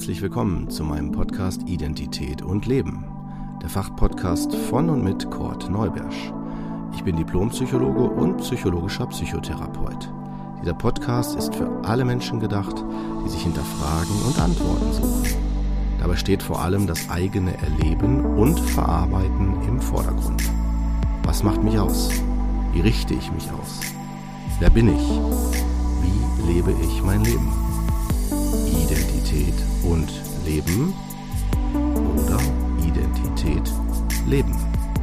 Herzlich willkommen zu meinem Podcast Identität und Leben, der Fachpodcast von und mit Kurt Neubersch. Ich bin Diplompsychologe und psychologischer Psychotherapeut. Dieser Podcast ist für alle Menschen gedacht, die sich hinterfragen und Antworten suchen. Dabei steht vor allem das eigene Erleben und Verarbeiten im Vordergrund. Was macht mich aus? Wie richte ich mich aus? Wer bin ich? Wie lebe ich mein Leben? Identität und Leben oder Identität Leben?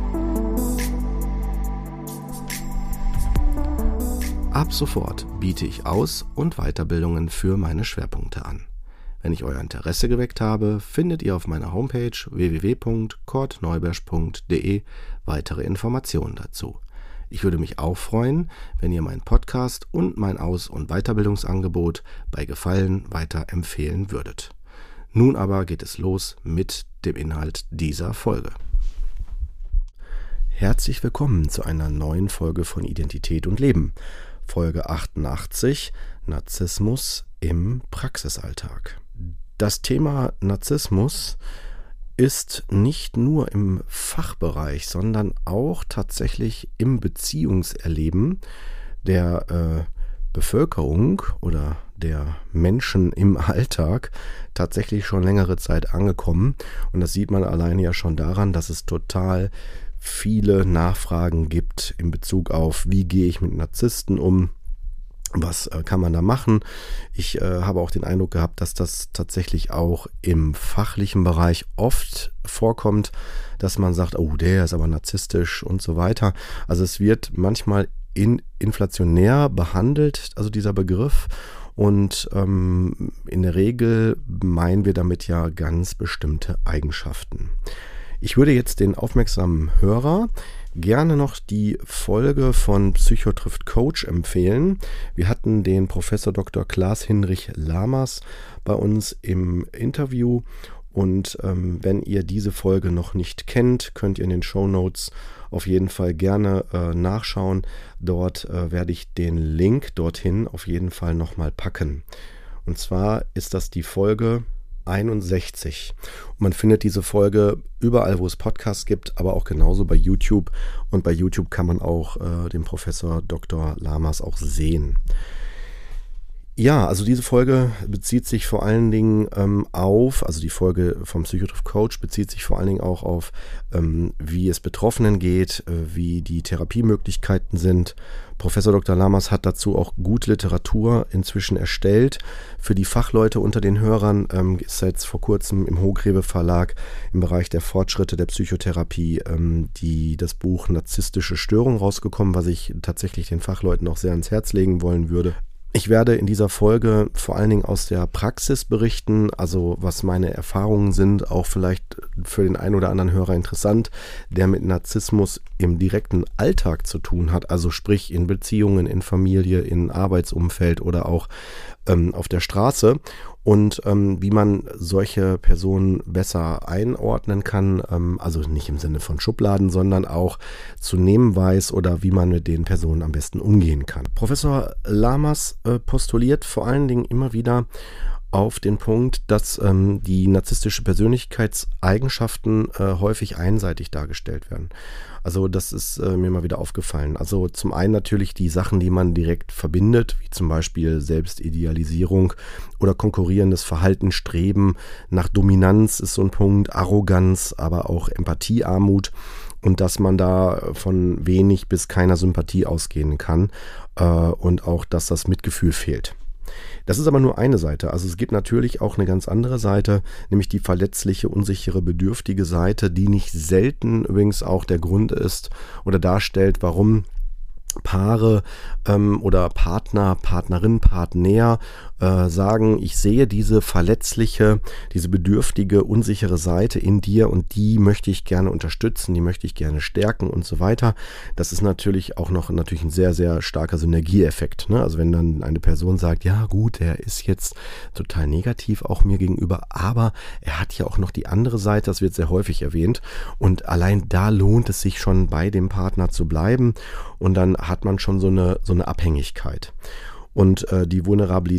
Ab sofort biete ich Aus- und Weiterbildungen für meine Schwerpunkte an. Wenn ich euer Interesse geweckt habe, findet ihr auf meiner Homepage www.kurtneubersch.de weitere Informationen dazu. Ich würde mich auch freuen, wenn ihr meinen Podcast und mein Aus- und Weiterbildungsangebot bei Gefallen weiterempfehlen würdet. Nun aber geht es los mit dem Inhalt dieser Folge. Herzlich willkommen zu einer neuen Folge von Identität und Leben. Folge 88: Narzissmus im Praxisalltag. Das Thema Narzissmus ist nicht nur im Fachbereich, sondern auch tatsächlich im Beziehungserleben der Bevölkerung oder der Menschen im Alltag tatsächlich schon längere Zeit angekommen. Und das sieht man alleine ja schon daran, dass es total viele Nachfragen gibt in Bezug auf, wie gehe ich mit Narzissten um. Was kann man da machen? Ich habe auch den Eindruck gehabt, dass das tatsächlich auch im fachlichen Bereich oft vorkommt, dass man sagt, oh, der ist aber narzisstisch und so weiter. Also es wird manchmal inflationär behandelt, also dieser Begriff. Und in der Regel meinen wir damit ja ganz bestimmte Eigenschaften. Ich würde jetzt den aufmerksamen Hörer gerne noch die Folge von Psycho trifft Coach empfehlen. Wir hatten den Professor Dr. Klaas-Hinrich Lamas bei uns im Interview und wenn ihr diese Folge noch nicht kennt, könnt ihr in den Shownotes auf jeden Fall gerne nachschauen. Dort werde ich den Link dorthin auf jeden Fall nochmal packen. Und zwar ist das die Folge 61. Und man findet diese Folge überall, wo es Podcasts gibt, aber auch genauso bei YouTube. Und bei YouTube kann man auch den Professor Dr. Lamas auch sehen. Ja, also diese Folge bezieht sich vor allen Dingen also die Folge vom Psycho trifft Coach bezieht sich vor allen Dingen auch auf, wie es Betroffenen geht, wie die Therapiemöglichkeiten sind. Professor Dr. Lamas hat dazu auch gute Literatur inzwischen erstellt. Für die Fachleute unter den Hörern ist jetzt vor kurzem im Hochgräve Verlag im Bereich der Fortschritte der Psychotherapie das Buch Narzisstische Störung rausgekommen, was ich tatsächlich den Fachleuten auch sehr ans Herz legen wollen würde. Ich werde in dieser Folge vor allen Dingen aus der Praxis berichten, also was meine Erfahrungen sind, auch vielleicht für den einen oder anderen Hörer interessant, der mit Narzissmus im direkten Alltag zu tun hat, also sprich in Beziehungen, in Familie, in Arbeitsumfeld oder auch auf der Straße und wie man solche Personen besser einordnen kann, also nicht im Sinne von Schubladen, sondern auch zu nehmen weiß oder wie man mit den Personen am besten umgehen kann. Professor Lamas postuliert vor allen Dingen immer wieder auf den Punkt, dass die narzisstische Persönlichkeitseigenschaften häufig einseitig dargestellt werden. Also das ist mir mal wieder aufgefallen. Also zum einen natürlich die Sachen, die man direkt verbindet, wie zum Beispiel Selbstidealisierung oder konkurrierendes Verhalten, Streben nach Dominanz ist so ein Punkt, Arroganz, aber auch Empathiearmut und dass man da von wenig bis keiner Sympathie ausgehen kann und auch, dass das Mitgefühl fehlt. Das ist aber nur eine Seite. Also es gibt natürlich auch eine ganz andere Seite, nämlich die verletzliche, unsichere, bedürftige Seite, die nicht selten übrigens auch der Grund ist oder darstellt, warum Paare oder Partner, Partnerin, Partner sagen, ich sehe diese verletzliche, diese bedürftige, unsichere Seite in dir und die möchte ich gerne unterstützen, die möchte ich gerne stärken und so weiter. Das ist natürlich auch noch ein sehr, sehr starker Synergieeffekt, ne? Also wenn dann eine Person sagt, ja gut, er ist jetzt total negativ auch mir gegenüber, aber er hat ja auch noch die andere Seite, das wird sehr häufig erwähnt und allein da lohnt es sich schon bei dem Partner zu bleiben und dann hat man schon so eine Abhängigkeit. Und die Vulnerabilität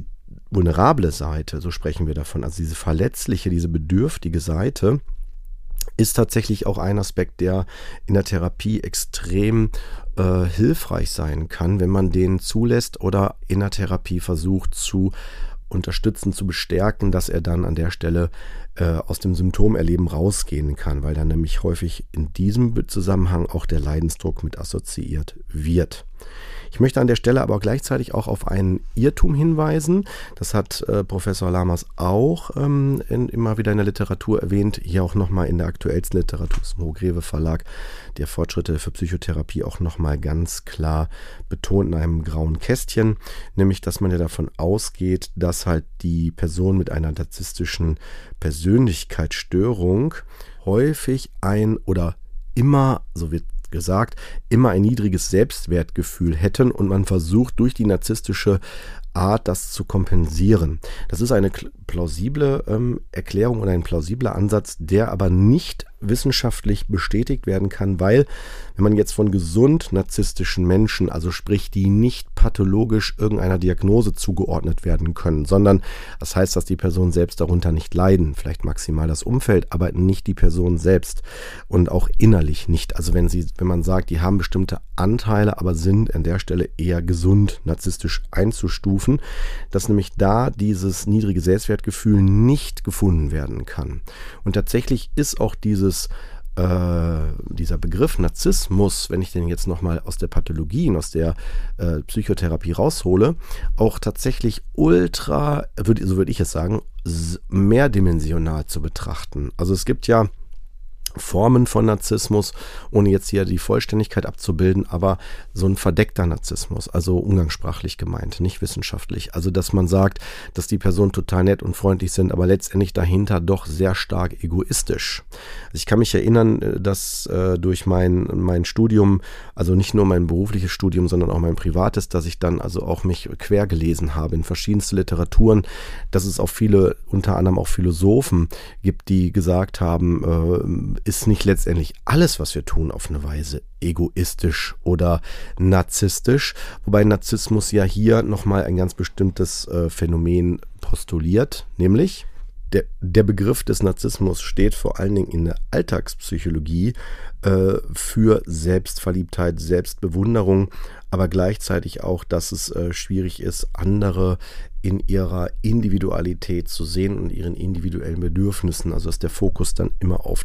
vulnerable Seite, so sprechen wir davon, also diese verletzliche, diese bedürftige Seite, ist tatsächlich auch ein Aspekt, der in der Therapie extrem hilfreich sein kann, wenn man den zulässt oder in der Therapie versucht zu unterstützen, zu bestärken, dass er dann an der Stelle aus dem Symptomerleben rausgehen kann, weil dann nämlich häufig in diesem Zusammenhang auch der Leidensdruck mit assoziiert wird. Ich möchte an der Stelle aber gleichzeitig auch auf einen Irrtum hinweisen. Das hat Professor Lammers auch immer wieder in der Literatur erwähnt, hier auch nochmal in der aktuellsten Literatur des Mo-Greve Verlag, der Fortschritte für Psychotherapie auch nochmal ganz klar betont in einem grauen Kästchen, nämlich, dass man ja davon ausgeht, dass halt die Person mit einer narzisstischen Persönlichkeitsstörung häufig immer, so wird gesagt, immer ein niedriges Selbstwertgefühl hätten und man versucht durch die narzisstische Art das zu kompensieren. Das ist eine plausible Erklärung oder ein plausibler Ansatz, der aber nicht wissenschaftlich bestätigt werden kann, weil, wenn man jetzt von gesund narzisstischen Menschen, also sprich, die nicht pathologisch irgendeiner Diagnose zugeordnet werden können, sondern das heißt, dass die Person selbst darunter nicht leiden, vielleicht maximal das Umfeld, aber nicht die Person selbst und auch innerlich nicht. Also wenn man sagt, die haben bestimmte Anteile, aber sind an der Stelle eher gesund narzisstisch einzustufen, dass nämlich da dieses niedrige Selbstwertgefühl nicht gefunden werden kann. Und tatsächlich ist auch dieser Begriff Narzissmus, wenn ich den jetzt nochmal aus der Pathologie und aus der Psychotherapie raushole, auch tatsächlich so würde ich es sagen, mehrdimensional zu betrachten. Also es gibt ja Formen von Narzissmus, ohne jetzt hier die Vollständigkeit abzubilden, aber so ein verdeckter Narzissmus, also umgangssprachlich gemeint, nicht wissenschaftlich. Also dass man sagt, dass die Personen total nett und freundlich sind, aber letztendlich dahinter doch sehr stark egoistisch. Also ich kann mich erinnern, dass durch mein Studium, also nicht nur mein berufliches Studium, sondern auch mein privates, dass ich dann also auch mich quer gelesen habe in verschiedenste Literaturen, dass es auch viele, unter anderem auch Philosophen gibt, die gesagt haben, ist nicht letztendlich alles, was wir tun, auf eine Weise egoistisch oder narzisstisch, wobei Narzissmus ja hier nochmal ein ganz bestimmtes Phänomen postuliert, nämlich der Begriff des Narzissmus steht vor allen Dingen in der Alltagspsychologie für Selbstverliebtheit, Selbstbewunderung, aber gleichzeitig auch, dass es schwierig ist, andere in ihrer Individualität zu sehen und ihren individuellen Bedürfnissen, also dass der Fokus dann immer auf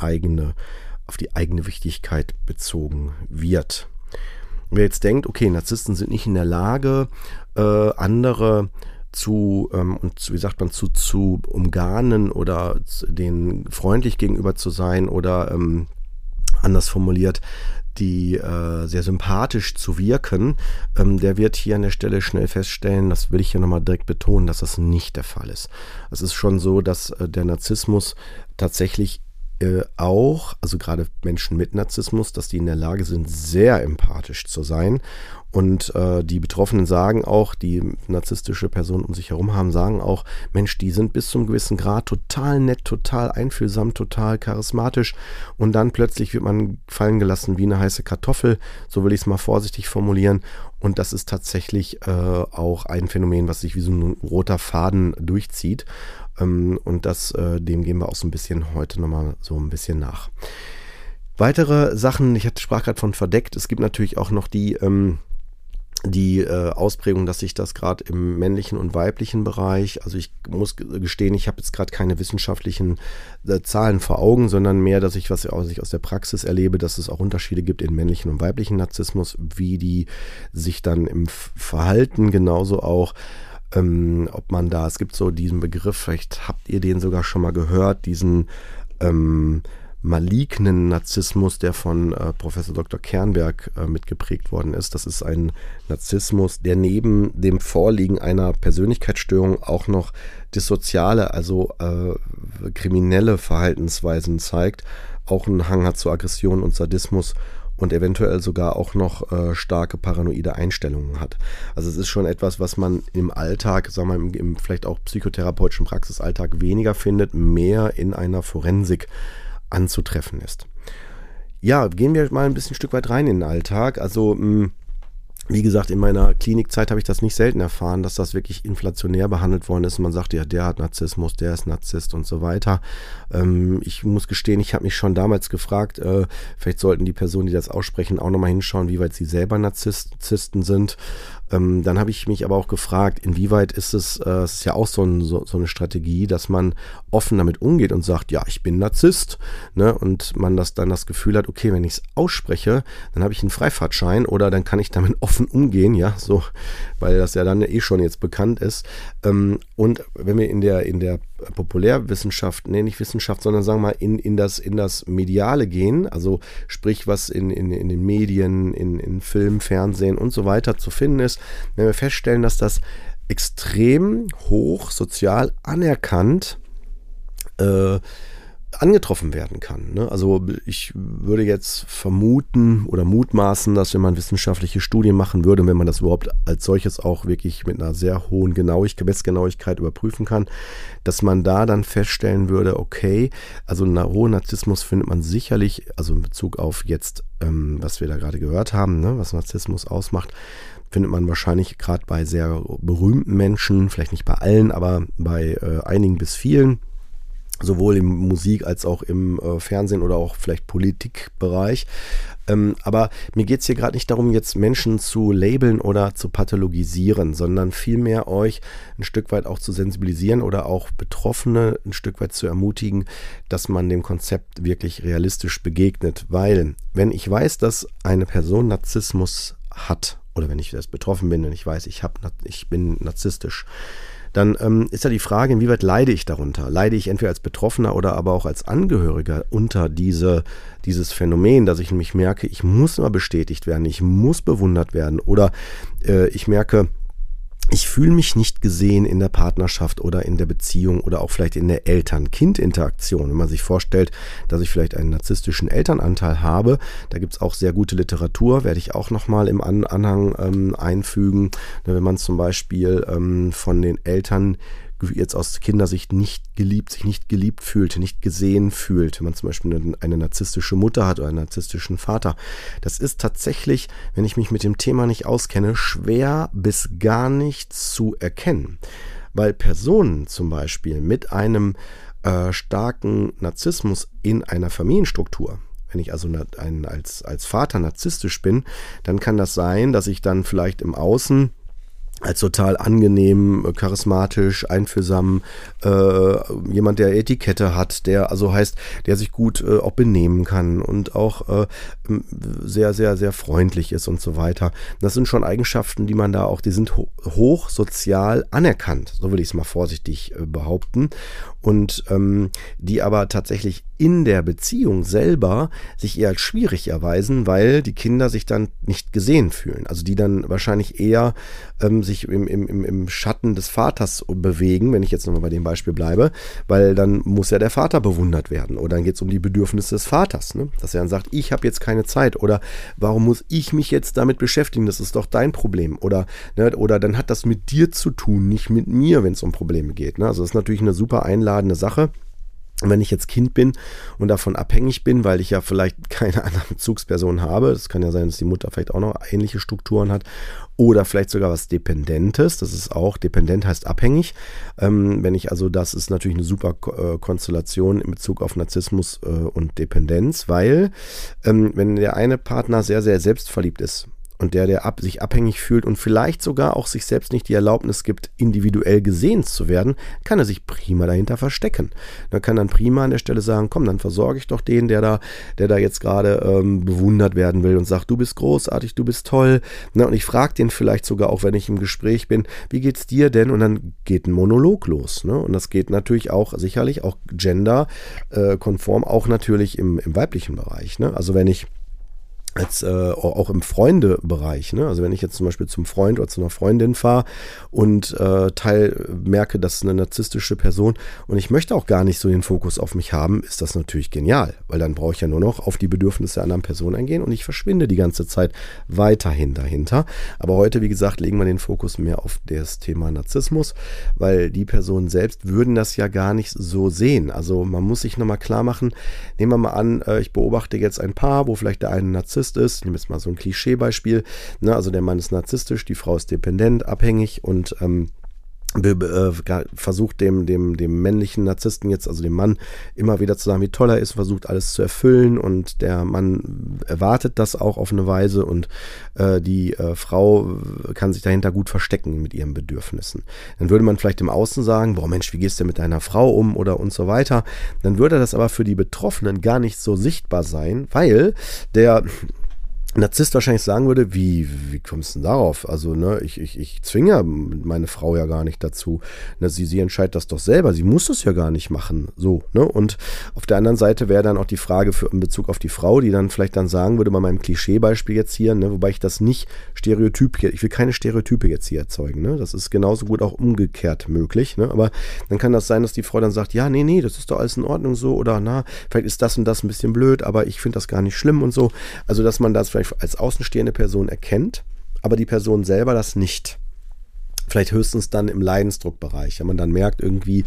die eigene Wichtigkeit bezogen wird. Wer jetzt denkt, okay, Narzissten sind nicht in der Lage, andere zu umgarnen oder denen freundlich gegenüber zu sein oder anders formuliert, die sehr sympathisch zu wirken, der wird hier an der Stelle schnell feststellen, das will ich hier nochmal direkt betonen, dass das nicht der Fall ist. Es ist schon so, dass der Narzissmus tatsächlich auch, also gerade Menschen mit Narzissmus, dass die in der Lage sind, sehr empathisch zu sein. Und die Betroffenen sagen auch, die narzisstische Personen um sich herum haben, sagen auch, Mensch, die sind bis zu einem gewissen Grad total nett, total einfühlsam, total charismatisch und dann plötzlich wird man fallen gelassen wie eine heiße Kartoffel, so will ich es mal vorsichtig formulieren. Und das ist tatsächlich auch ein Phänomen, was sich wie so ein roter Faden durchzieht. Und dem gehen wir auch so ein bisschen heute nochmal so ein bisschen nach. Weitere Sachen, ich sprach gerade von verdeckt, es gibt natürlich auch noch die Ausprägung, dass sich das gerade im männlichen und weiblichen Bereich, also ich muss gestehen, ich habe jetzt gerade keine wissenschaftlichen Zahlen vor Augen, sondern mehr, dass ich was aus der Praxis erlebe, dass es auch Unterschiede gibt in männlichen und weiblichen Narzissmus, wie die sich dann im Verhalten genauso auch es gibt so diesen Begriff, vielleicht habt ihr den sogar schon mal gehört, diesen malignen Narzissmus, der von Professor Dr. Kernberg mitgeprägt worden ist. Das ist ein Narzissmus, der neben dem Vorliegen einer Persönlichkeitsstörung auch noch dissoziale, also kriminelle Verhaltensweisen zeigt, auch einen Hang hat zu Aggression und Sadismus und eventuell sogar auch noch starke paranoide Einstellungen hat. Also es ist schon etwas, was man im Alltag, sagen wir mal, im vielleicht auch psychotherapeutischen Praxisalltag weniger findet, mehr in einer Forensik anzutreffen ist. Ja, gehen wir mal ein bisschen Stück weit rein in den Alltag. Also Wie gesagt, in meiner Klinikzeit habe ich das nicht selten erfahren, dass das wirklich inflationär behandelt worden ist. Man sagt ja, der hat Narzissmus, der ist Narzisst und so weiter. Ich muss gestehen, ich habe mich schon damals gefragt, vielleicht sollten die Personen, die das aussprechen, auch nochmal hinschauen, wie weit sie selber Narzissten sind. Dann habe ich mich aber auch gefragt, inwieweit ist es ist ja auch so eine Strategie, dass man offen damit umgeht und sagt, ja, ich bin Narzisst, ne? Und man dann das Gefühl hat, okay, wenn ich es ausspreche, dann habe ich einen Freifahrtschein oder dann kann ich damit offen umgehen, ja, so, weil das ja dann schon jetzt bekannt ist. Und wenn wir in der Populärwissenschaft, nicht Wissenschaft, sondern sagen wir mal in das Mediale gehen, also sprich, was in den Medien, in Film, Fernsehen und so weiter zu finden ist, wenn wir feststellen, dass das extrem hoch sozial anerkannt angetroffen werden kann. Ne? Also ich würde jetzt vermuten oder mutmaßen, dass wenn man wissenschaftliche Studien machen würde und wenn man das überhaupt als solches auch wirklich mit einer sehr hohen Messgenauigkeit überprüfen kann, dass man da dann feststellen würde, okay, also einen hohen Narzissmus findet man sicherlich, also in Bezug auf jetzt, was wir da gerade gehört haben, ne, was Narzissmus ausmacht, findet man wahrscheinlich gerade bei sehr berühmten Menschen, vielleicht nicht bei allen, aber bei einigen bis vielen, sowohl im Musik- als auch im Fernsehen oder auch vielleicht Politikbereich. Aber mir geht es hier gerade nicht darum, jetzt Menschen zu labeln oder zu pathologisieren, sondern vielmehr euch ein Stück weit auch zu sensibilisieren oder auch Betroffene ein Stück weit zu ermutigen, dass man dem Konzept wirklich realistisch begegnet. Weil, wenn ich weiß, dass eine Person Narzissmus hat, oder wenn ich selbst betroffen bin und ich weiß, ich bin narzisstisch, dann ist ja die Frage, inwieweit leide ich darunter? Leide ich entweder als Betroffener oder aber auch als Angehöriger unter dieses Phänomen, dass ich nämlich merke, ich muss immer bestätigt werden, ich muss bewundert werden oder ich merke, ich fühle mich nicht gesehen in der Partnerschaft oder in der Beziehung oder auch vielleicht in der Eltern-Kind-Interaktion. Wenn man sich vorstellt, dass ich vielleicht einen narzisstischen Elternanteil habe, da gibt es auch sehr gute Literatur, werde ich auch nochmal im Anhang einfügen. Wenn man zum Beispiel von den Eltern jetzt aus Kindersicht sich nicht geliebt fühlt, nicht gesehen fühlt, wenn man zum Beispiel eine narzisstische Mutter hat oder einen narzisstischen Vater. Das ist tatsächlich, wenn ich mich mit dem Thema nicht auskenne, schwer bis gar nicht zu erkennen. Weil Personen zum Beispiel mit einem starken Narzissmus in einer Familienstruktur, wenn ich also als Vater narzisstisch bin, dann kann das sein, dass ich dann vielleicht im Außen als total angenehm, charismatisch, einfühlsam, jemand, der Etikette hat, der sich gut auch benehmen kann und auch sehr, sehr, sehr freundlich ist und so weiter. Das sind schon Eigenschaften, die sind hoch sozial anerkannt, so will ich es mal vorsichtig behaupten, und die aber tatsächlich in der Beziehung selber sich eher als schwierig erweisen, weil die Kinder sich dann nicht gesehen fühlen. Also die dann wahrscheinlich eher sich im Schatten des Vaters bewegen, wenn ich jetzt nochmal bei dem Beispiel bleibe, weil dann muss ja der Vater bewundert werden oder dann geht es um die Bedürfnisse des Vaters, ne? Dass er dann sagt, ich habe jetzt keine Zeit oder warum muss ich mich jetzt damit beschäftigen, das ist doch dein Problem oder dann hat das mit dir zu tun, nicht mit mir, wenn es um Probleme geht, ne? Also das ist natürlich eine super einladende Sache. Und wenn ich jetzt Kind bin und davon abhängig bin, weil ich ja vielleicht keine andere Bezugsperson habe, das kann ja sein, dass die Mutter vielleicht auch noch ähnliche Strukturen hat oder vielleicht sogar was Dependentes, das ist auch, dependent heißt abhängig, das ist natürlich eine super Konstellation in Bezug auf Narzissmus und Dependenz, weil wenn der eine Partner sehr, sehr selbstverliebt ist, und der sich abhängig fühlt und vielleicht sogar auch sich selbst nicht die Erlaubnis gibt, individuell gesehen zu werden, kann er sich prima dahinter verstecken. Man kann dann prima an der Stelle sagen, komm, dann versorge ich doch den, der da jetzt gerade bewundert werden will und sagt, du bist großartig, du bist toll. Na, und ich frage den vielleicht sogar auch, wenn ich im Gespräch bin, wie geht's dir denn? Und dann geht ein Monolog los. Ne? Und das geht natürlich auch, sicherlich auch genderkonform, auch natürlich im weiblichen Bereich. Ne? Also wenn ich auch im Freundebereich, ne? Also wenn ich jetzt zum Beispiel zum Freund oder zu einer Freundin fahre und merke, das ist eine narzisstische Person und ich möchte auch gar nicht so den Fokus auf mich haben, ist das natürlich genial, weil dann brauche ich ja nur noch auf die Bedürfnisse der anderen Person eingehen und ich verschwinde die ganze Zeit weiterhin dahinter. Aber heute, wie gesagt, legen wir den Fokus mehr auf das Thema Narzissmus, weil die Personen selbst würden das ja gar nicht so sehen. Also man muss sich nochmal klar machen, nehmen wir mal an, ich beobachte jetzt ein Paar, wo vielleicht der eine Narzisst Narzisst ist. Ich nehme jetzt mal so ein Klischeebeispiel. Ne? Also der Mann ist narzisstisch, die Frau ist dependent, abhängig und versucht dem männlichen Narzissten jetzt, also dem Mann, immer wieder zu sagen, wie toll er ist, versucht alles zu erfüllen und der Mann erwartet das auch auf eine Weise und die Frau kann sich dahinter gut verstecken mit ihren Bedürfnissen. Dann würde man vielleicht im Außen sagen, boah Mensch, wie gehst du mit deiner Frau um oder und so weiter. Dann würde das aber für die Betroffenen gar nicht so sichtbar sein, weil der Narzisst wahrscheinlich sagen würde, wie kommst du denn darauf? Also, ne, ich zwinge ja meine Frau ja gar nicht dazu. Ne, sie entscheidet das doch selber, sie muss das ja gar nicht machen. So, ne? Und auf der anderen Seite wäre dann auch die Frage in Bezug auf die Frau, die dann vielleicht dann sagen würde, bei meinem Klischeebeispiel jetzt hier, ne, wobei ich das nicht ich will keine Stereotype jetzt hier erzeugen, ne? Das ist genauso gut auch umgekehrt möglich, ne? Aber dann kann das sein, dass die Frau dann sagt, ja, nee, das ist doch alles in Ordnung so oder na, vielleicht ist das und das ein bisschen blöd, aber ich finde das gar nicht schlimm und so. Also, dass man das vielleicht als außenstehende Person erkennt, aber die Person selber das nicht. Vielleicht höchstens dann im Leidensdruckbereich, wenn man dann merkt irgendwie,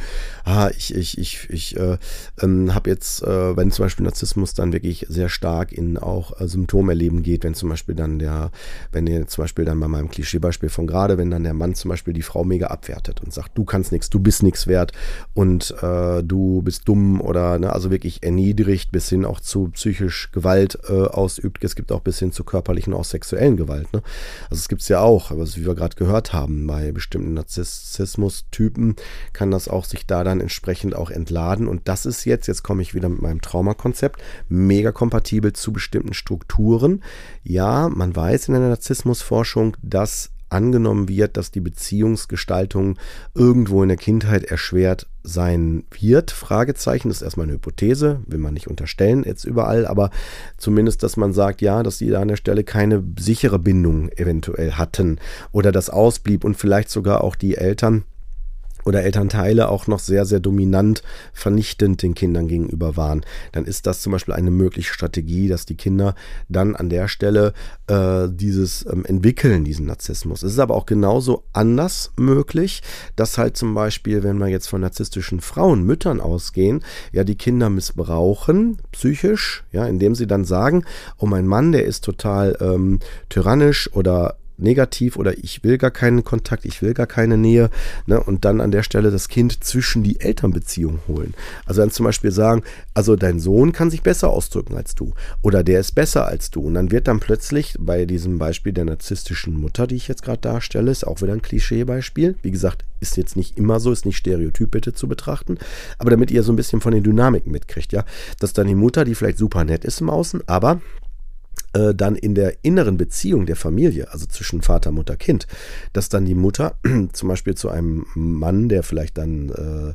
ich habe jetzt, wenn zum Beispiel Narzissmus dann wirklich sehr stark in auch Symptomerleben geht, wenn zum Beispiel dann zum Beispiel dann bei meinem Klischeebeispiel von gerade, wenn dann der Mann zum Beispiel die Frau mega abwertet und sagt, du kannst nichts, du bist nichts wert und du bist dumm oder ne, also wirklich erniedrigt bis hin auch zu psychisch Gewalt ausübt. Es gibt auch bis hin zu körperlichen, auch sexuellen Gewalt. Ne? Also es gibt es ja auch, aber wie wir gerade gehört haben, bei bestimmten Narzissmus-Typen kann das auch sich da dann entsprechend auch entladen und das ist jetzt komme ich wieder mit meinem Traumakonzept, mega kompatibel zu bestimmten Strukturen. Ja, man weiß in der Narzissmusforschung, dass angenommen wird, dass die Beziehungsgestaltung irgendwo in der Kindheit erschwert sein wird. Fragezeichen, das ist erstmal eine Hypothese, will man nicht unterstellen jetzt überall, aber zumindest, dass man sagt, ja, dass die da an der Stelle keine sichere Bindung eventuell hatten oder das ausblieb und vielleicht sogar auch die Eltern oder Elternteile auch noch sehr, sehr dominant vernichtend den Kindern gegenüber waren, dann ist das zum Beispiel eine mögliche Strategie, dass die Kinder dann an der Stelle entwickeln, diesen Narzissmus. Es ist aber auch genauso anders möglich, dass halt zum Beispiel, wenn wir jetzt von narzisstischen Frauen, Müttern ausgehen, ja die Kinder missbrauchen, psychisch, ja, indem sie dann sagen, oh mein Mann, der ist total tyrannisch oder negativ oder ich will gar keinen Kontakt, ich will gar keine Nähe, ne, und dann an der Stelle das Kind zwischen die Elternbeziehung holen. Also dann zum Beispiel sagen, also dein Sohn kann sich besser ausdrücken als du oder der ist besser als du und dann wird dann plötzlich bei diesem Beispiel der narzisstischen Mutter, die ich jetzt gerade darstelle, ist auch wieder ein Klischeebeispiel. Wie gesagt, ist jetzt nicht immer so, ist nicht stereotyp bitte zu betrachten, aber damit ihr so ein bisschen von den Dynamiken mitkriegt, ja, dass dann die Mutter, die vielleicht super nett ist im Außen, aber dann in der inneren Beziehung der Familie, also zwischen Vater, Mutter, Kind, dass dann die Mutter zum Beispiel zu einem Mann, der vielleicht dann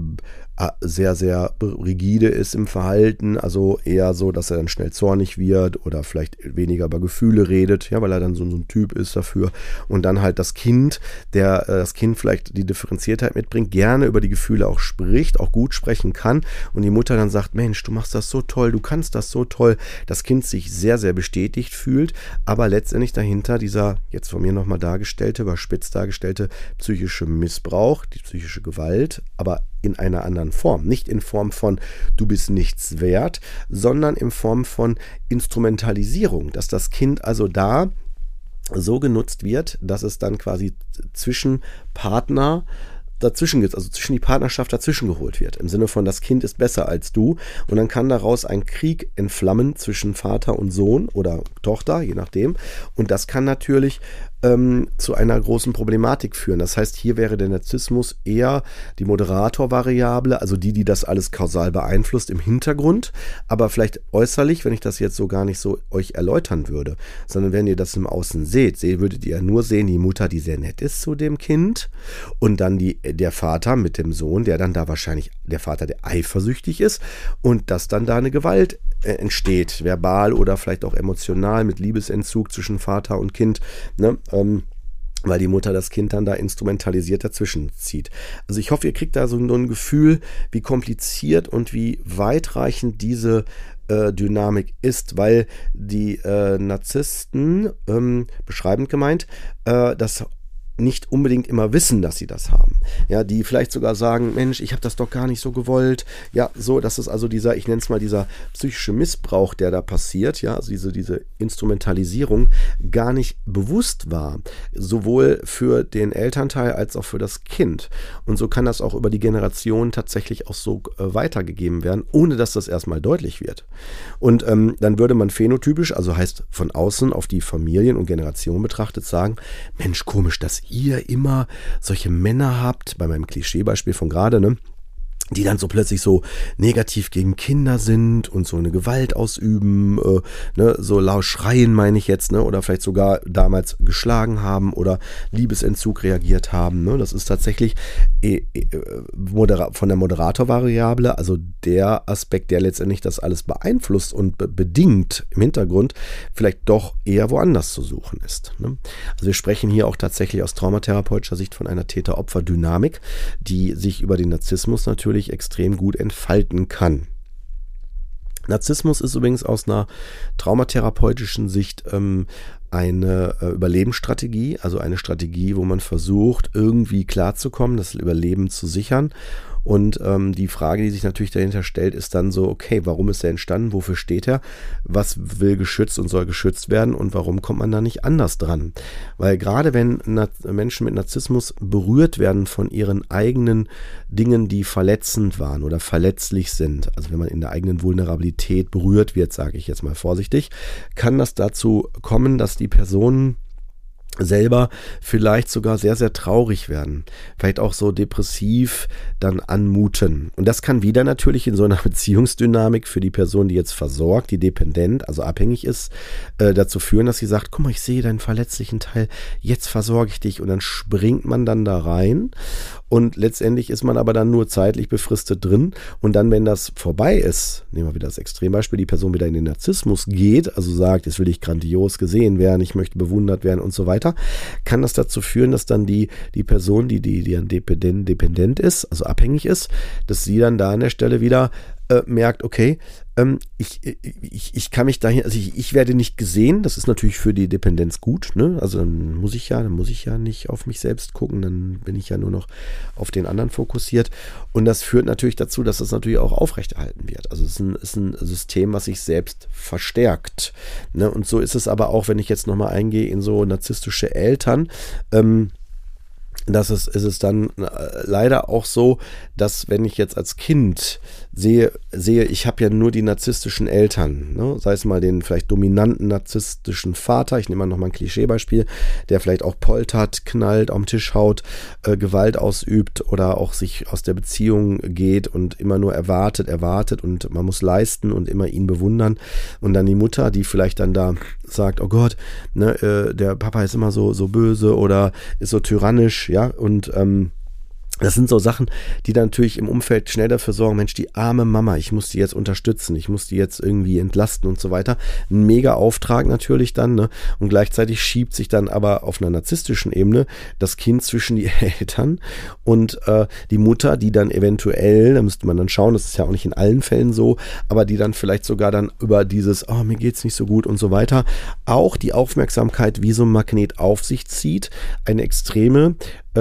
sehr, sehr rigide ist im Verhalten, also eher so, dass er dann schnell zornig wird oder vielleicht weniger über Gefühle redet, ja, weil er dann so ein Typ ist dafür und dann halt das Kind vielleicht die Differenziertheit mitbringt, gerne über die Gefühle auch spricht, auch gut sprechen kann und die Mutter dann sagt, Mensch, du machst das so toll, du kannst das so toll, das Kind sich sehr, sehr bestätigt fühlt, aber letztendlich dahinter dieser, jetzt von mir nochmal dargestellte, überspitzt dargestellte psychische Missbrauch, die psychische Gewalt, aber in einer anderen Form. Nicht in Form von du bist nichts wert, sondern in Form von Instrumentalisierung, dass das Kind also da so genutzt wird, dass es dann quasi zwischen Partner dazwischen gibt, also zwischen die Partnerschaft dazwischen geholt wird. Im Sinne von, das Kind ist besser als du und dann kann daraus ein Krieg entflammen zwischen Vater und Sohn oder Tochter, je nachdem. Und das kann natürlich zu einer großen Problematik führen. Das heißt, hier wäre der Narzissmus eher die Moderatorvariable, also die das alles kausal beeinflusst im Hintergrund, aber vielleicht äußerlich, wenn ich das jetzt so gar nicht so euch erläutern würde, sondern wenn ihr das im Außen seht, würdet ihr nur sehen, die Mutter, die sehr nett ist zu dem Kind und dann der Vater mit dem Sohn, der dann da wahrscheinlich, der Vater, der eifersüchtig ist und dass dann da eine Gewalt entsteht, verbal oder vielleicht auch emotional mit Liebesentzug zwischen Vater und Kind, ne? Weil die Mutter das Kind dann da instrumentalisiert dazwischen zieht. Also ich hoffe, ihr kriegt da so ein Gefühl, wie kompliziert und wie weitreichend diese Dynamik ist, weil die Narzissten, beschreibend gemeint, das nicht unbedingt immer wissen, dass sie das haben. Ja, die vielleicht sogar sagen, Mensch, ich habe das doch gar nicht so gewollt. Ja, so, das ist also dieser, ich nenne es mal dieser psychische Missbrauch, der da passiert, ja, also diese Instrumentalisierung gar nicht bewusst war, sowohl für den Elternteil als auch für das Kind. Und so kann das auch über die Generation tatsächlich auch so weitergegeben werden, ohne dass das erstmal deutlich wird. Und dann würde man phänotypisch, also heißt von außen auf die Familien und Generationen betrachtet, sagen, Mensch, komisch, dass ihr immer solche Männer habt, bei meinem Klischeebeispiel von gerade, ne, die dann so plötzlich so negativ gegen Kinder sind und so eine Gewalt ausüben, ne, so laut schreien, meine ich jetzt, ne, oder vielleicht sogar damals geschlagen haben oder Liebesentzug reagiert haben, ne. Das ist tatsächlich von der Moderatorvariable, also der Aspekt, der letztendlich das alles beeinflusst und bedingt im Hintergrund, vielleicht doch eher woanders zu suchen ist, ne. Also wir sprechen hier auch tatsächlich aus traumatherapeutischer Sicht von einer Täter-Opfer-Dynamik, die sich über den Narzissmus natürlich extrem gut entfalten kann. Narzissmus ist übrigens aus einer traumatherapeutischen Sicht eine Überlebensstrategie, also eine Strategie, wo man versucht, irgendwie klarzukommen, das Überleben zu sichern. Und die Frage, die sich natürlich dahinter stellt, ist dann so, okay, warum ist er entstanden, wofür steht er, was will geschützt und soll geschützt werden und warum kommt man da nicht anders dran? Weil gerade wenn Menschen mit Narzissmus berührt werden von ihren eigenen Dingen, die verletzend waren oder verletzlich sind, also wenn man in der eigenen Vulnerabilität berührt wird, sage ich jetzt mal vorsichtig, kann das dazu kommen, dass die Personen selber vielleicht sogar sehr, sehr traurig werden, vielleicht auch so depressiv dann anmuten. Und das kann wieder natürlich in so einer Beziehungsdynamik für die Person, die jetzt versorgt, die dependent, also abhängig ist, dazu führen, dass sie sagt, guck mal, ich sehe deinen verletzlichen Teil, jetzt versorge ich dich, und dann springt man dann da rein und letztendlich ist man aber dann nur zeitlich befristet drin, und dann, wenn das vorbei ist, nehmen wir wieder das Extrembeispiel, die Person wieder in den Narzissmus geht, also sagt, jetzt will ich grandios gesehen werden, ich möchte bewundert werden und so weiter, kann das dazu führen, dass dann die Person, die dann dependent ist, also abhängig ist, dass sie dann da an der Stelle wieder merkt, okay, ich kann mich dahin, also ich werde nicht gesehen, das ist natürlich für die Dependenz gut, ne? Also dann muss ich ja nicht auf mich selbst gucken, dann bin ich ja nur noch auf den anderen fokussiert, und das führt natürlich dazu, dass das natürlich auch aufrechterhalten wird. Also es ist ein System, was sich selbst verstärkt, ne? Und so ist es aber auch, wenn ich jetzt nochmal eingehe in so narzisstische Eltern, ist es dann leider auch so, dass wenn ich jetzt als Kind sehe, ich habe ja nur die narzisstischen Eltern, ne? Sei es mal den vielleicht dominanten narzisstischen Vater, ich nehme mal nochmal ein Klischeebeispiel, der vielleicht auch poltert, knallt, am Tisch haut, Gewalt ausübt oder auch sich aus der Beziehung geht und immer nur erwartet und man muss leisten und immer ihn bewundern, und dann die Mutter, die vielleicht dann da sagt, oh Gott, ne, der Papa ist immer so böse oder ist so tyrannisch, ja, und das sind so Sachen, die dann natürlich im Umfeld schnell dafür sorgen, Mensch, die arme Mama, ich muss die jetzt unterstützen, ich muss die jetzt irgendwie entlasten und so weiter. Ein mega Auftrag natürlich dann, ne? Und gleichzeitig schiebt sich dann aber auf einer narzisstischen Ebene das Kind zwischen die Eltern und die Mutter, die dann eventuell, da müsste man dann schauen, das ist ja auch nicht in allen Fällen so, aber die dann vielleicht sogar dann über dieses, oh, mir geht's nicht so gut und so weiter, auch die Aufmerksamkeit wie so ein Magnet auf sich zieht, eine extreme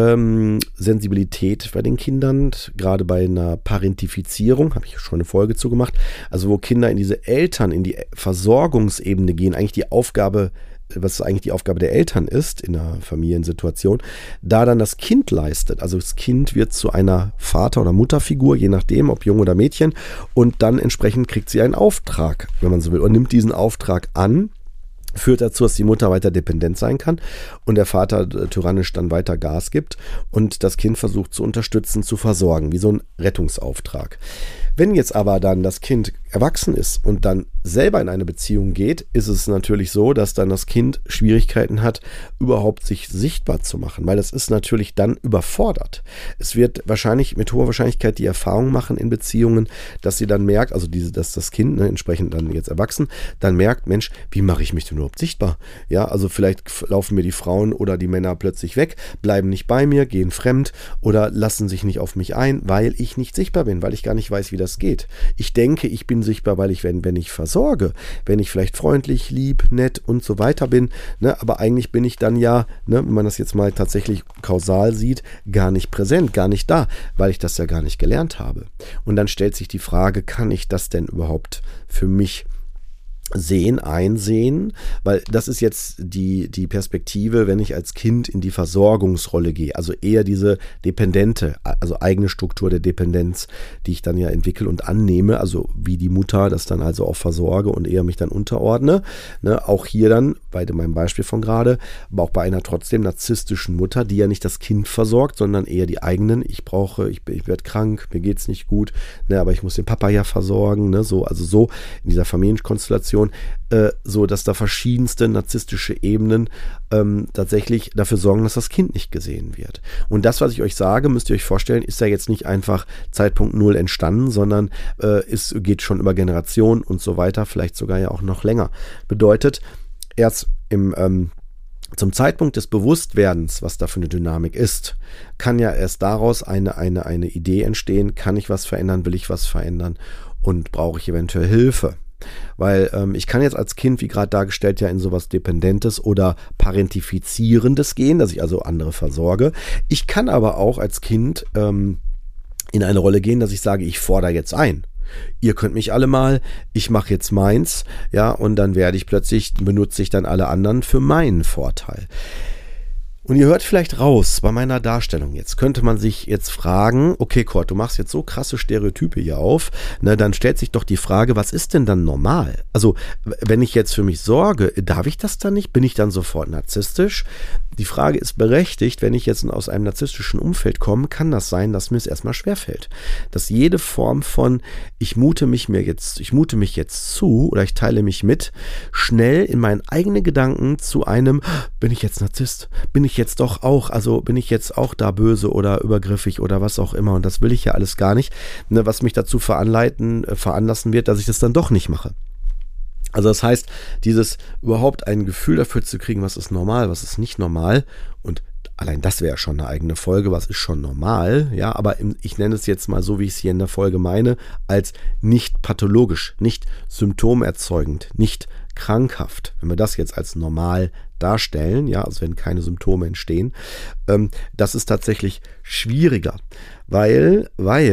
Sensibilität bei den Kindern, gerade bei einer Parentifizierung, habe ich schon eine Folge zu gemacht, also wo Kinder in diese Eltern, in die Versorgungsebene gehen, eigentlich die Aufgabe, was eigentlich die Aufgabe der Eltern ist in einer Familiensituation, da dann das Kind leistet. Also das Kind wird zu einer Vater- oder Mutterfigur, je nachdem, ob Junge oder Mädchen, und dann entsprechend kriegt sie einen Auftrag, wenn man so will, und nimmt diesen Auftrag an, führt dazu, dass die Mutter weiter dependent sein kann und der Vater tyrannisch dann weiter Gas gibt und das Kind versucht zu unterstützen, zu versorgen, wie so ein Rettungsauftrag. Wenn jetzt aber dann das Kind erwachsen ist und dann selber in eine Beziehung geht, ist es natürlich so, dass dann das Kind Schwierigkeiten hat, überhaupt sich sichtbar zu machen, weil das ist natürlich dann überfordert. Es wird wahrscheinlich mit hoher Wahrscheinlichkeit die Erfahrung machen in Beziehungen, dass sie dann merkt, also dass das Kind, ne, entsprechend dann jetzt erwachsen, dann merkt, Mensch, wie mache ich mich denn überhaupt sichtbar? Ja, also vielleicht laufen mir die Frauen oder die Männer plötzlich weg, bleiben nicht bei mir, gehen fremd oder lassen sich nicht auf mich ein, weil ich nicht sichtbar bin, weil ich gar nicht weiß, wie das geht. Ich denke, ich bin sichtbar, weil wenn ich versorge, wenn ich vielleicht freundlich, lieb, nett und so weiter bin, ne, aber eigentlich bin ich dann ja, ne, wenn man das jetzt mal tatsächlich kausal sieht, gar nicht präsent, gar nicht da, weil ich das ja gar nicht gelernt habe. Und dann stellt sich die Frage, kann ich das denn überhaupt für mich einsehen, weil das ist jetzt die Perspektive, wenn ich als Kind in die Versorgungsrolle gehe, also eher diese dependente, also eigene Struktur der Dependenz, die ich dann ja entwickle und annehme, also wie die Mutter das dann also auch versorge und eher mich dann unterordne, ne, auch hier dann, bei meinem Beispiel von gerade, aber auch bei einer trotzdem narzisstischen Mutter, die ja nicht das Kind versorgt, sondern eher die eigenen, ich werde krank, mir geht's nicht gut, ne, aber ich muss den Papa ja versorgen, ne, so in dieser Familienkonstellation, so dass da verschiedenste narzisstische Ebenen tatsächlich dafür sorgen, dass das Kind nicht gesehen wird. Und das, was ich euch sage, müsst ihr euch vorstellen, ist ja jetzt nicht einfach Zeitpunkt 0 entstanden, sondern es geht schon über Generationen und so weiter, vielleicht sogar ja auch noch länger. Bedeutet, erst zum Zeitpunkt des Bewusstwerdens, was da für eine Dynamik ist, kann ja erst daraus eine Idee entstehen, kann ich was verändern, will ich was verändern und brauche ich eventuell Hilfe. Weil ich kann jetzt als Kind, wie gerade dargestellt, ja in sowas Dependentes oder Parentifizierendes gehen, dass ich also andere versorge. Ich kann aber auch als Kind in eine Rolle gehen, dass ich sage, ich fordere jetzt ein. Ihr könnt mich alle mal, ich mache jetzt meins, ja, und dann benutze ich dann alle anderen für meinen Vorteil. Und ihr hört vielleicht raus bei meiner Darstellung jetzt, könnte man sich jetzt fragen, okay Kurt, du machst jetzt so krasse Stereotype hier auf, ne, dann stellt sich doch die Frage, was ist denn dann normal? Also wenn ich jetzt für mich sorge, darf ich das dann nicht? Bin ich dann sofort narzisstisch? Die Frage ist berechtigt, wenn ich jetzt aus einem narzisstischen Umfeld komme, kann das sein, dass mir es erstmal schwerfällt. Dass jede Form von ich mute mich jetzt zu oder ich teile mich mit, schnell in meinen eigenen Gedanken zu einem, bin ich jetzt Narzisst? Bin ich jetzt doch auch, also bin ich jetzt auch da böse oder übergriffig oder was auch immer, und das will ich ja alles gar nicht, ne, was mich dazu veranlassen wird, dass ich das dann doch nicht mache. Also das heißt, dieses überhaupt ein Gefühl dafür zu kriegen, was ist normal, was ist nicht normal, und allein das wäre schon eine eigene Folge, was ist schon normal, ja, aber ich nenne es jetzt mal so, wie ich es hier in der Folge meine, als nicht pathologisch, nicht symptomerzeugend, nicht krankhaft. Wenn wir das jetzt als normal darstellen, ja, also wenn keine Symptome entstehen, das ist tatsächlich schwieriger, weil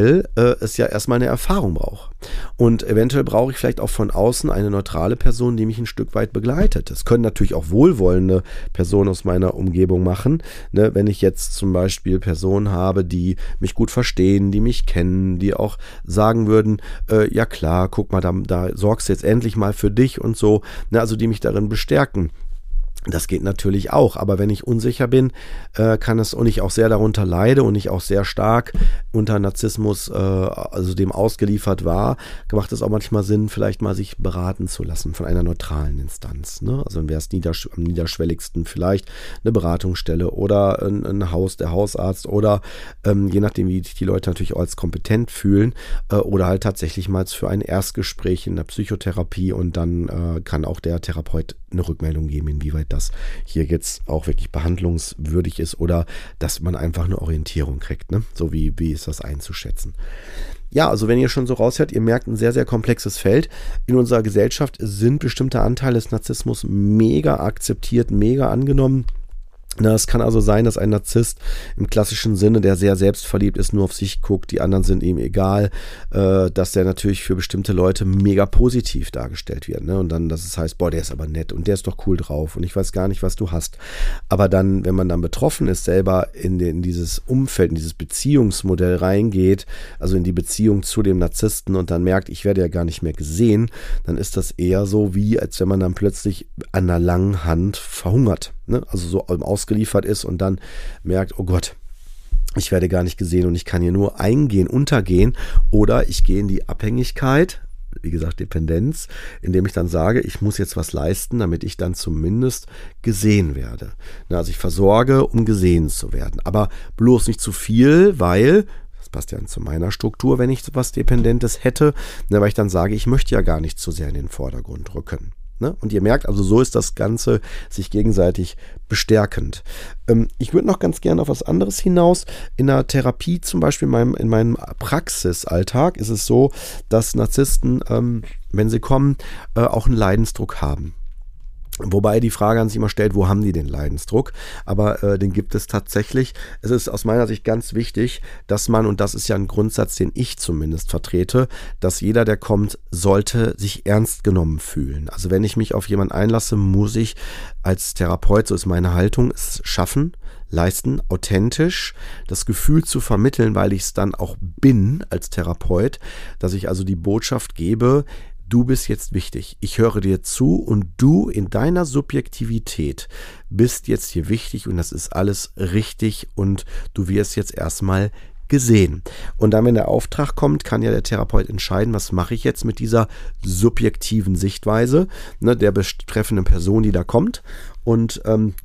es ja erstmal eine Erfahrung braucht. Und eventuell brauche ich vielleicht auch von außen eine neutrale Person, die mich ein Stück weit begleitet. Das können natürlich auch wohlwollende Personen aus meiner Umgebung machen, ne? Wenn ich jetzt zum Beispiel Personen habe, die mich gut verstehen, die mich kennen, die auch sagen würden, ja klar, guck mal, da sorgst du jetzt endlich mal für dich und so, ne? Also die mich darin bestärken. Das geht natürlich auch, aber wenn ich unsicher bin, kann es, und ich auch sehr darunter leide und ich auch sehr stark unter Narzissmus, also dem ausgeliefert war, macht es auch manchmal Sinn, vielleicht mal sich beraten zu lassen von einer neutralen Instanz, ne? Also dann wäre es am niederschwelligsten vielleicht eine Beratungsstelle oder ein Haus, der Hausarzt oder je nachdem, wie sich die Leute natürlich auch als kompetent fühlen, oder halt tatsächlich mal für ein Erstgespräch in der Psychotherapie, und dann kann auch der Therapeut eine Rückmeldung geben, inwieweit das hier jetzt auch wirklich behandlungswürdig ist oder dass man einfach eine Orientierung kriegt, ne? So wie ist das einzuschätzen. Ja, also wenn ihr schon so raushört, ihr merkt ein sehr, sehr komplexes Feld. In unserer Gesellschaft sind bestimmte Anteile des Narzissmus mega akzeptiert, mega angenommen. Es kann also sein, dass ein Narzisst im klassischen Sinne, der sehr selbstverliebt ist, nur auf sich guckt, die anderen sind ihm egal, dass der natürlich für bestimmte Leute mega positiv dargestellt wird, ne? Und dann, dass es heißt, boah, der ist aber nett und der ist doch cool drauf und ich weiß gar nicht, was du hast. Aber dann, wenn man dann betroffen ist, selber in dieses Umfeld, in dieses Beziehungsmodell reingeht, also in die Beziehung zu dem Narzissten, und dann merkt, ich werde ja gar nicht mehr gesehen, dann ist das eher so, wie als wenn man dann plötzlich an einer langen Hand verhungert, ne? Also so ausgeliefert ist und dann merkt, oh Gott, ich werde gar nicht gesehen und ich kann hier nur untergehen, oder ich gehe in die Abhängigkeit, wie gesagt Dependenz, indem ich dann sage, ich muss jetzt was leisten, damit ich dann zumindest gesehen werde. Also ich versorge, um gesehen zu werden, aber bloß nicht zu viel, weil das passt ja zu meiner Struktur, wenn ich was Dependentes hätte, weil ich dann sage, ich möchte ja gar nicht zu sehr in den Vordergrund rücken. Ne? Und ihr merkt, also so ist das Ganze sich gegenseitig bestärkend. Ich würde noch ganz gerne auf was anderes hinaus. In der Therapie zum Beispiel, in meinem Praxisalltag ist es so, dass Narzissten, wenn sie kommen, auch einen Leidensdruck haben. Wobei die Frage an sich immer stellt, wo haben die den Leidensdruck? Aber den gibt es tatsächlich. Es ist aus meiner Sicht ganz wichtig, dass man, und das ist ja ein Grundsatz, den ich zumindest vertrete, dass jeder, der kommt, sollte sich ernst genommen fühlen. Also wenn ich mich auf jemanden einlasse, muss ich als Therapeut, so ist meine Haltung, es schaffen, leisten, authentisch das Gefühl zu vermitteln, weil ich es dann auch bin als Therapeut, dass ich also die Botschaft gebe, du bist jetzt wichtig. Ich höre dir zu und du in deiner Subjektivität bist jetzt hier wichtig und das ist alles richtig und du wirst jetzt erstmal gesehen. Und dann, wenn der Auftrag kommt, kann ja der Therapeut entscheiden, was mache ich jetzt mit dieser subjektiven Sichtweise, ne, der betreffenden Person, die da kommt. Und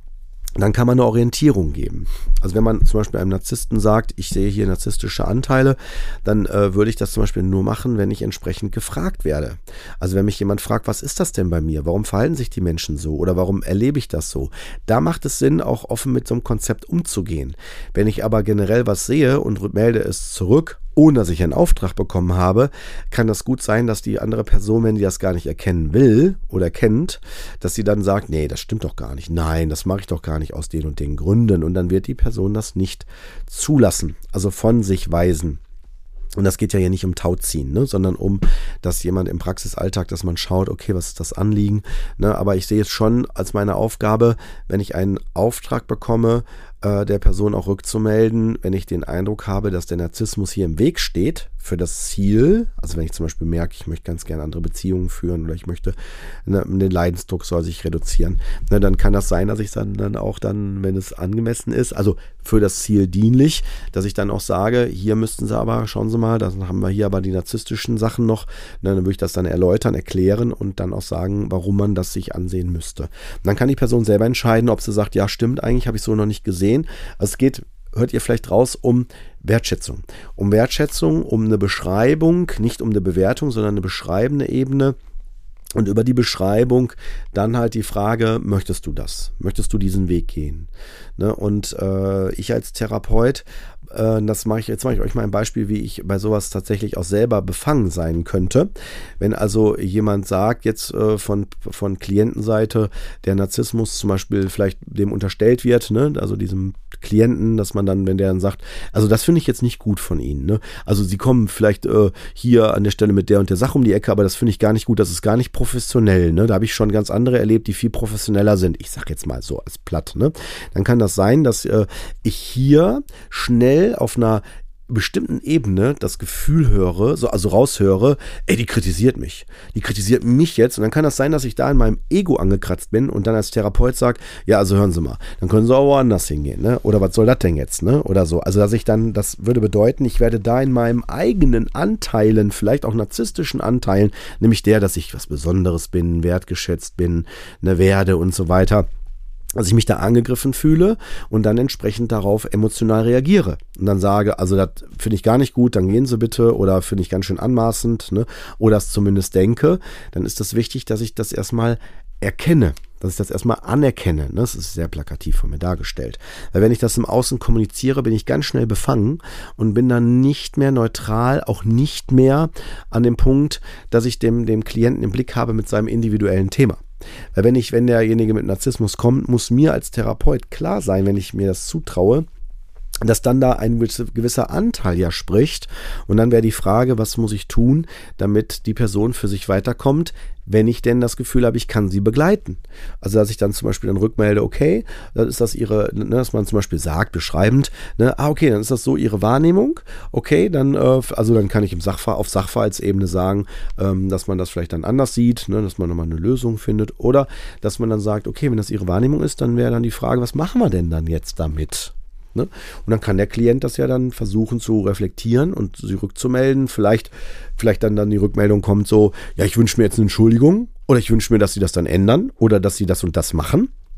dann kann man eine Orientierung geben. Also wenn man zum Beispiel einem Narzissten sagt, ich sehe hier narzisstische Anteile, dann würde ich das zum Beispiel nur machen, wenn ich entsprechend gefragt werde. Also wenn mich jemand fragt, was ist das denn bei mir? Warum verhalten sich die Menschen so? Oder warum erlebe ich das so? Da macht es Sinn, auch offen mit so einem Konzept umzugehen. Wenn ich aber generell was sehe und melde es zurück, ohne dass ich einen Auftrag bekommen habe, kann das gut sein, dass die andere Person, wenn die das gar nicht erkennen will oder kennt, dass sie dann sagt, nee, das stimmt doch gar nicht. Nein, das mache ich doch gar nicht aus den und den Gründen. Und dann wird die Person das nicht zulassen, also von sich weisen. Und das geht ja hier nicht um Tauziehen, ne, sondern um, dass jemand im Praxisalltag, dass man schaut, okay, was ist das Anliegen? Ne, aber ich sehe es schon als meine Aufgabe, wenn ich einen Auftrag bekomme, der Person auch rückzumelden, wenn ich den Eindruck habe, dass der Narzissmus hier im Weg steht für das Ziel. Also wenn ich zum Beispiel merke, ich möchte ganz gerne andere Beziehungen führen oder ich möchte, den Leidensdruck soll sich reduzieren, ne, dann kann das sein, dass ich dann auch, wenn es angemessen ist, also für das Ziel dienlich, dass ich dann auch sage, hier müssten Sie aber, schauen Sie mal, dann haben wir hier aber die narzisstischen Sachen noch, ne, dann würde ich das dann erläutern, erklären und dann auch sagen, warum man das sich ansehen müsste. Und dann kann die Person selber entscheiden, ob sie sagt, ja stimmt, eigentlich habe ich so noch nicht gesehen. Also es geht, hört ihr vielleicht raus, um Wertschätzung. Um Wertschätzung, um eine Beschreibung, nicht um eine Bewertung, sondern eine beschreibende Ebene. Und über die Beschreibung dann halt die Frage, möchtest du das? Möchtest du diesen Weg gehen? Ne? Und ich als Therapeut, jetzt mache ich euch mal ein Beispiel, wie ich bei sowas tatsächlich auch selber befangen sein könnte. Wenn also jemand sagt, jetzt von Klientenseite, der Narzissmus zum Beispiel vielleicht dem unterstellt wird, ne? Also diesem Klienten, dass man dann, wenn der dann sagt, also das finde ich jetzt nicht gut von Ihnen. Ne? Also Sie kommen vielleicht hier an der Stelle mit der und der Sache um die Ecke, aber das finde ich gar nicht gut, das ist gar nicht professionell. Ne? Da habe ich schon ganz andere erlebt, die viel professioneller sind. Ich sage jetzt mal so als platt. Ne? Dann kann das sein, dass ich hier schnell auf einer bestimmten Ebene das Gefühl höre, also raushöre, ey, die kritisiert mich. Die kritisiert mich jetzt und dann kann das sein, dass ich da in meinem Ego angekratzt bin und dann als Therapeut sage, ja, also hören Sie mal, dann können Sie auch woanders hingehen, ne? Oder was soll das denn jetzt, ne? Oder so. Also dass ich dann, das würde bedeuten, ich werde da in meinem eigenen Anteilen, vielleicht auch narzisstischen Anteilen, nämlich der, dass ich was Besonderes bin, wertgeschätzt bin, ne, werde und so weiter, dass ich mich da angegriffen fühle und dann entsprechend darauf emotional reagiere und dann sage, also das finde ich gar nicht gut, dann gehen Sie bitte, oder finde ich ganz schön anmaßend, ne, oder es zumindest denke, dann ist das wichtig, dass ich das erstmal erkenne, dass ich das erstmal anerkenne. Ne? Das ist sehr plakativ von mir dargestellt. Weil wenn ich das im Außen kommuniziere, bin ich ganz schnell befangen und bin dann nicht mehr neutral, auch nicht mehr an dem Punkt, dass ich dem Klienten im Blick habe mit seinem individuellen Thema. Weil wenn derjenige mit Narzissmus kommt, muss mir als Therapeut klar sein, wenn ich mir das zutraue, dass dann da ein gewisser Anteil ja spricht. Und dann wäre die Frage, was muss ich tun, damit die Person für sich weiterkommt, wenn ich denn das Gefühl habe, ich kann sie begleiten. Also dass ich dann zum Beispiel dann rückmelde, okay, dann ist das ihre, ne, dass man zum Beispiel sagt, beschreibend, ne, okay, dann ist das so ihre Wahrnehmung, okay, dann kann ich auf Sachverhaltsebene sagen, dass man das vielleicht dann anders sieht, ne, dass man nochmal eine Lösung findet, oder dass man dann sagt, okay, wenn das ihre Wahrnehmung ist, dann wäre dann die Frage, was machen wir denn dann jetzt damit? Ne? Und dann kann der Klient das ja dann versuchen zu reflektieren und sie rückzumelden. Vielleicht dann die Rückmeldung kommt so, ja, ich wünsche mir jetzt eine Entschuldigung oder ich wünsche mir, dass sie das dann ändern oder dass sie das und das machen.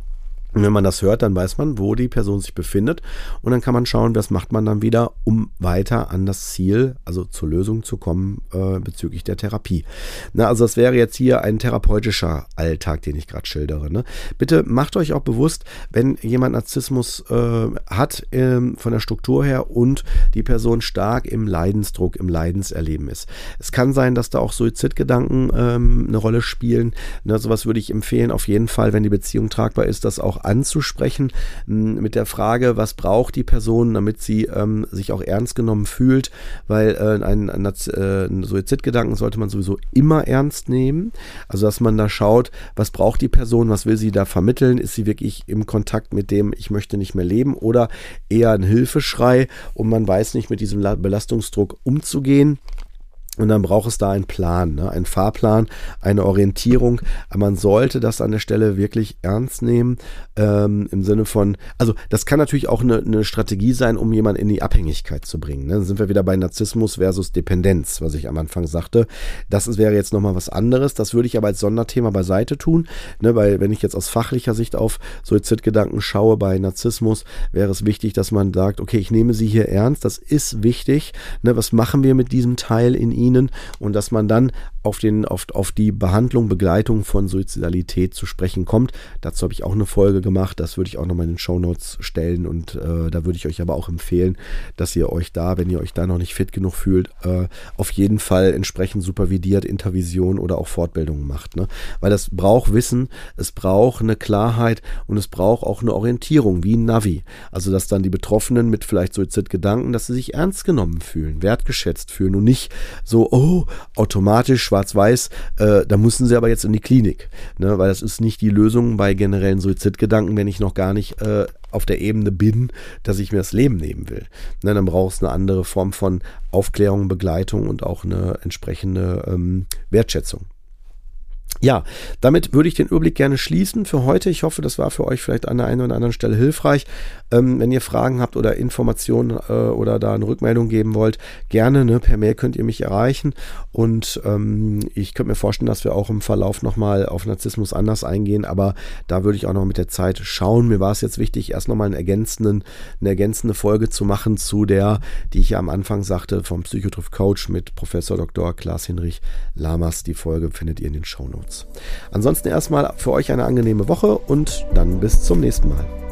Und wenn man das hört, dann weiß man, wo die Person sich befindet und dann kann man schauen, was macht man dann wieder, um weiter an das Ziel, also zur Lösung zu kommen bezüglich der Therapie. Also das wäre jetzt hier ein therapeutischer Alltag, den ich gerade schildere. Bitte macht euch auch bewusst, wenn jemand Narzissmus hat von der Struktur her und die Person stark im Leidensdruck, im Leidenserleben ist. Es kann sein, dass da auch Suizidgedanken eine Rolle spielen. Sowas würde ich empfehlen, auf jeden Fall, wenn die Beziehung tragbar ist, das auch anzusprechen mit der Frage, was braucht die Person, damit sie sich auch ernst genommen fühlt, weil einen Suizidgedanken sollte man sowieso immer ernst nehmen, also dass man da schaut, was braucht die Person, was will sie da vermitteln, ist sie wirklich im Kontakt mit dem, ich möchte nicht mehr leben oder eher ein Hilfeschrei und man weiß nicht, mit diesem Belastungsdruck umzugehen. Und dann braucht es da einen Plan, einen Fahrplan, eine Orientierung. Aber man sollte das an der Stelle wirklich ernst nehmen, im Sinne von, also das kann natürlich auch eine Strategie sein, um jemanden in die Abhängigkeit zu bringen. Dann sind wir wieder bei Narzissmus versus Dependenz, was ich am Anfang sagte. Wäre jetzt nochmal was anderes. Das würde ich aber als Sonderthema beiseite tun, weil wenn ich jetzt aus fachlicher Sicht auf Suizidgedanken schaue bei Narzissmus, wäre es wichtig, dass man sagt, okay, ich nehme sie hier ernst, das ist wichtig. Was machen wir mit diesem Teil in ihnen und dass man dann auf die Behandlung, Begleitung von Suizidalität zu sprechen kommt. Dazu habe ich auch eine Folge gemacht, das würde ich auch nochmal in den Shownotes stellen und da würde ich euch aber auch empfehlen, dass ihr euch da, wenn ihr euch da noch nicht fit genug fühlt, auf jeden Fall entsprechend supervidiert, Intervision oder auch Fortbildungen macht. Weil das braucht Wissen, es braucht eine Klarheit und es braucht auch eine Orientierung, wie ein Navi. Also dass dann die Betroffenen mit vielleicht Suizidgedanken, dass sie sich ernst genommen fühlen, wertgeschätzt fühlen und nicht so, automatisch schwarz-weiß, da müssen sie aber jetzt in die Klinik, weil das ist nicht die Lösung bei generellen Suizidgedanken, wenn ich noch gar nicht auf der Ebene bin, dass ich mir das Leben nehmen will. Dann braucht es eine andere Form von Aufklärung, Begleitung und auch eine entsprechende Wertschätzung. Ja, damit würde ich den Überblick gerne schließen für heute. Ich hoffe, das war für euch vielleicht an der einen oder anderen Stelle hilfreich. Wenn ihr Fragen habt oder Informationen oder da eine Rückmeldung geben wollt, gerne, per Mail könnt ihr mich erreichen. Und ich könnte mir vorstellen, dass wir auch im Verlauf nochmal auf Narzissmus anders eingehen, aber da würde ich auch noch mit der Zeit schauen. Mir war es jetzt wichtig, erst nochmal eine ergänzende Folge zu machen zu der, die ich ja am Anfang sagte, vom Psychotriff Coach mit Professor Dr. Klaas-Hinrich Lammers. Die Folge findet ihr in den Shownotes. Ansonsten erstmal für euch eine angenehme Woche und dann bis zum nächsten Mal.